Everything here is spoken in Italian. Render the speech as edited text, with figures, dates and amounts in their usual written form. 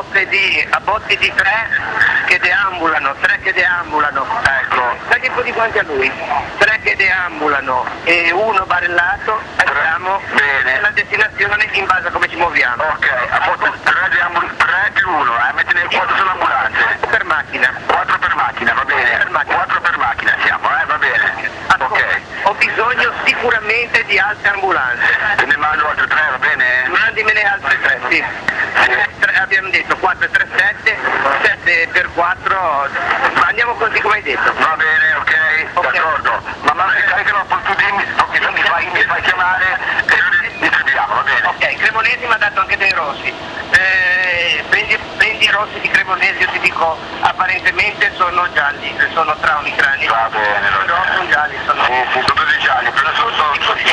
a botti di 3 che deambulano, 3 che deambulano, ecco, dagli un po' di guanti a lui, 3 che deambulano e 1 barellato, andiamo alla destinazione in base a come ci muoviamo. Ok, a posto 3 più 1, mettine 4 sull'ambulanza. 4 per macchina. 4 per macchina, va bene. 4 per macchina siamo, va bene. Ok. Ho bisogno sicuramente di altre ambulanze. Te ne mando altre 3, va bene? Mandimene altre 3, sì. Abbiamo detto 4 3 7, 7 per 4, andiamo così come hai detto. Va bene, ok, d'accordo. Ma caricalo poi tu dimmi, mi fai chiamare e noi distribuiamo, va bene? Ok, Cremonesi mi ha dato anche dei rossi. Prendi i rossi di Cremonesi, io ti dico, apparentemente sono gialli, sono traumi crani. Va bene, però sono gialli, sono... Sì, sono tutti gialli, però sono